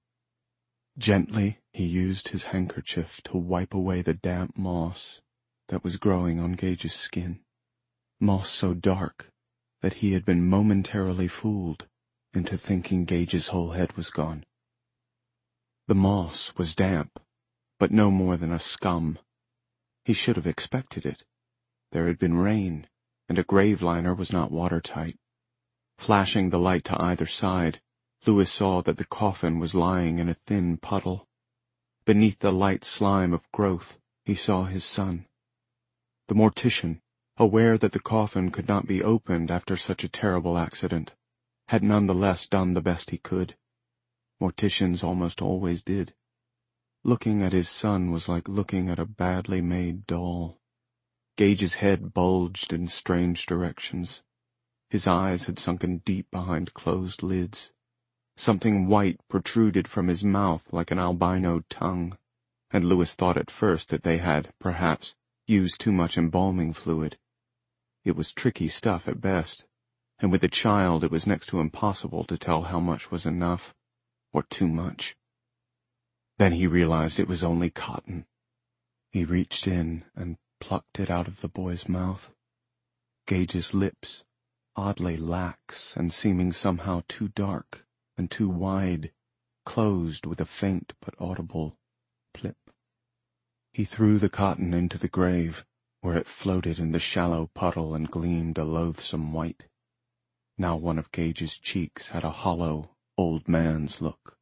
Gently he used his handkerchief to wipe away the damp moss that was growing on Gage's skin, moss so dark that he had been momentarily fooled into thinking Gage's whole head was gone. The moss was damp, but no more than a scum. He should have expected it. There had been rain, and a Graveliner was not watertight. Flashing the light to either side, Lewis saw that the coffin was lying in a thin puddle. Beneath the light slime of growth, he saw his son. The mortician, aware that the coffin could not be opened after such a terrible accident, had none the less done the best he could. Morticians almost always did. Looking at his son was like looking at a badly made doll. Gage's head bulged in strange directions. His eyes had sunken deep behind closed lids. Something white protruded from his mouth like an albino tongue, and Lewis thought at first that they had, perhaps, used too much embalming fluid. It was tricky stuff at best, and with a child it was next to impossible to tell how much was enough, or too much. Then he realized it was only cotton. He reached in and plucked it out of the boy's mouth. Gage's lips, oddly lax and seeming somehow too dark and too wide, closed with a faint but audible plip. He threw the cotton into the grave, where it floated in the shallow puddle and gleamed a loathsome white. Now one of Gage's cheeks had a hollow, old man's look.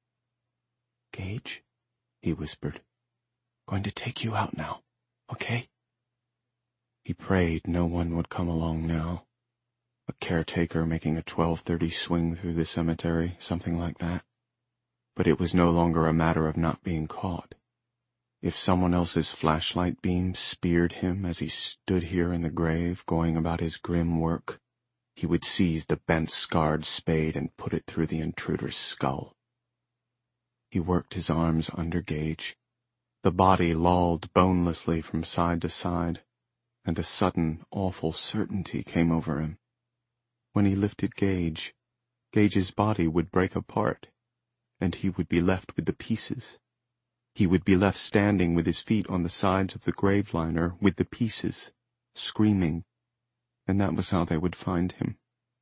"Gage," he whispered, "going to take you out now, okay?" He prayed no one would come along now. A caretaker making a twelve thirty swing through the cemetery, something like that. But it was no longer a matter of not being caught. If someone else's flashlight beam speared him as he stood here in the grave going about his grim work, he would seize the bent, scarred spade and put it through the intruder's skull. He worked his arms under Gage. The body lolled bonelessly from side to side, and a sudden, awful certainty came over him. When he lifted Gage, Gage's body would break apart, and he would be left with the pieces. He would be left standing with his feet on the sides of the Graveliner with the pieces, screaming, and that was how they would find him.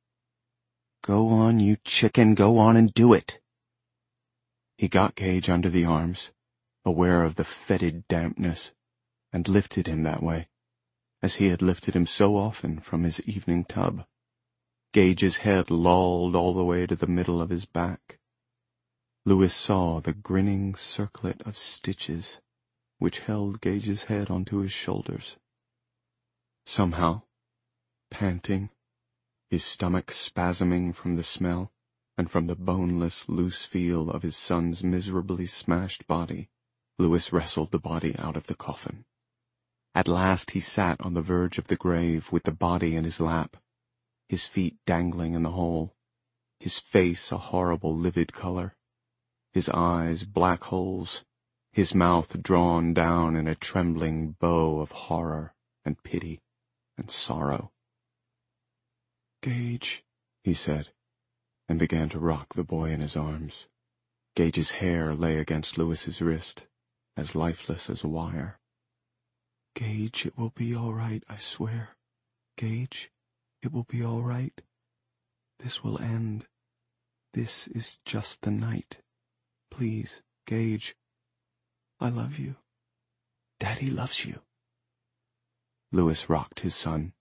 "Go on, you chicken, go on and do it." He got Gage under the arms, aware of the fetid dampness, and lifted him that way. as he had lifted him so often from his evening tub. Gage's head lolled all the way to the middle of his back. Louis saw the grinning circlet of stitches which held Gage's head onto his shoulders. Somehow, panting, his stomach spasming from the smell and from the boneless, loose feel of his son's miserably smashed body, Louis wrestled the body out of the coffin. At last he sat on the verge of the grave with the body in his lap, his feet dangling in the hole, his face a horrible livid color, his eyes black holes, his mouth drawn down in a trembling bow of horror and pity and sorrow. "Gage," he said, and began to rock the boy in his arms. Gage's hair lay against Louis's wrist, as lifeless as a wire. "Gage, it will be all right, I swear. Gage, it will be all right. This will end. This is just the night. Please, Gage. I love you. Daddy loves you." Louis rocked his son.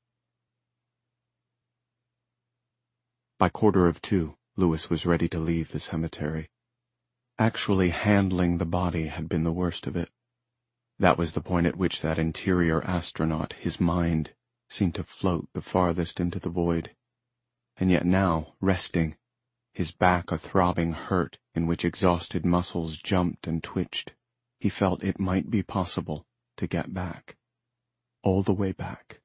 By quarter of two, Louis was ready to leave the cemetery. Actually handling the body had been the worst of it. That was the point at which that interior astronaut, his mind, seemed to float the farthest into the void. And yet now, resting, his back a throbbing hurt in which exhausted muscles jumped and twitched, he felt it might be possible to get back. All the way back.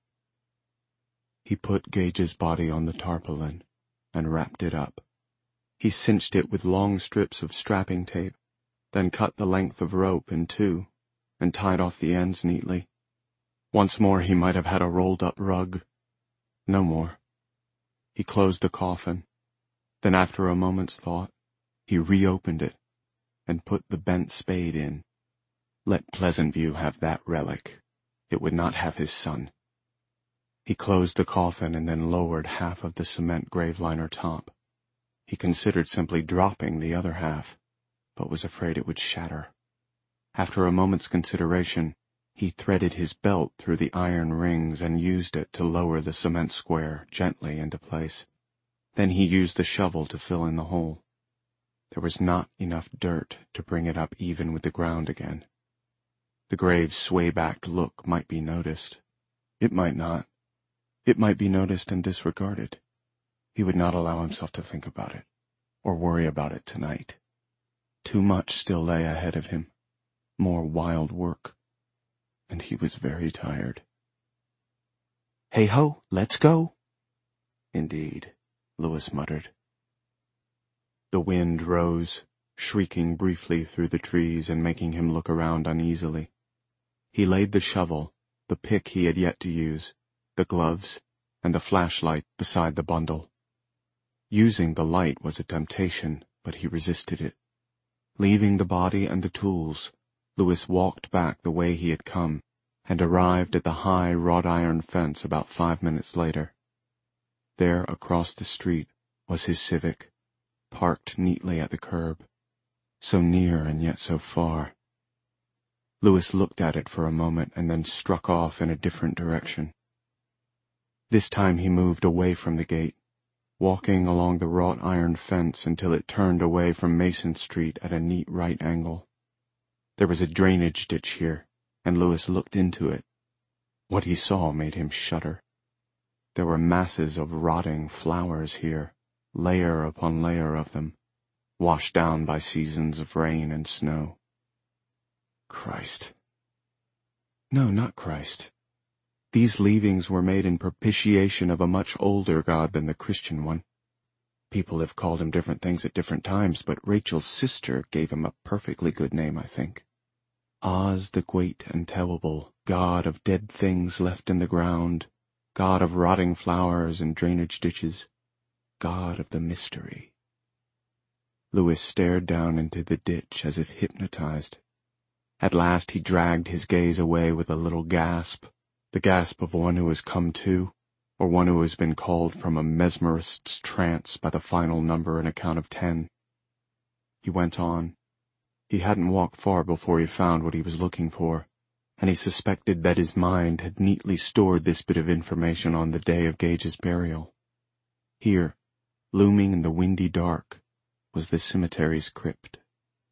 He put Gage's body on the tarpaulin and wrapped it up. He cinched it with long strips of strapping tape, then cut the length of rope in two, and tied off the ends neatly. Once more he might have had a rolled-up rug. No more. He closed the coffin. Then after a moment's thought, he reopened it and put the bent spade in. Let Pleasantview have that relic. It would not have his son. He closed the coffin and then lowered half of the cement graveliner top. He considered simply dropping the other half, but was afraid it would shatter. After a moment's consideration, he threaded his belt through the iron rings and used it to lower the cement square gently into place. Then he used the shovel to fill in the hole. There was not enough dirt to bring it up even with the ground again. The grave's sway-backed look might be noticed. It might not. It might be noticed and disregarded. He would not allow himself to think about it, or worry about it tonight. Too much still lay ahead of him. More wild work. And he was very tired. "Hey-ho, let's go." "Indeed," Louis muttered. The wind rose, shrieking briefly through the trees and making him look around uneasily. He laid the shovel, the pick he had yet to use, the gloves, and the flashlight beside the bundle. Using the light was a temptation, but he resisted it. Leaving the body and the tools, Louis walked back the way he had come, and arrived at the high wrought-iron fence about five minutes later. There, across the street, was his Civic, parked neatly at the curb, so near and yet so far. Louis looked at it for a moment and then struck off in a different direction. This time he moved away from the gate, walking along the wrought-iron fence until it turned away from Mason Street at a neat right angle. There was a drainage ditch here, and Louis looked into it. What he saw made him shudder. There were masses of rotting flowers here, layer upon layer of them, washed down by seasons of rain and snow. Christ. No, not Christ. These leavings were made in propitiation of a much older God than the Christian one. People have called him different things at different times, but Rachel's sister gave him a perfectly good name, I think. Oz the Great and Terrible, God of dead things left in the ground, God of rotting flowers and drainage ditches, God of the mystery. Louis stared down into the ditch as if hypnotized. At last he dragged his gaze away with a little gasp, the gasp of one who has come to, or one who has been called from a mesmerist's trance by the final number in a count of ten. He went on. He hadn't walked far before he found what he was looking for, and he suspected that his mind had neatly stored this bit of information on the day of Gage's burial. Here, looming in the windy dark, was the cemetery's crypt.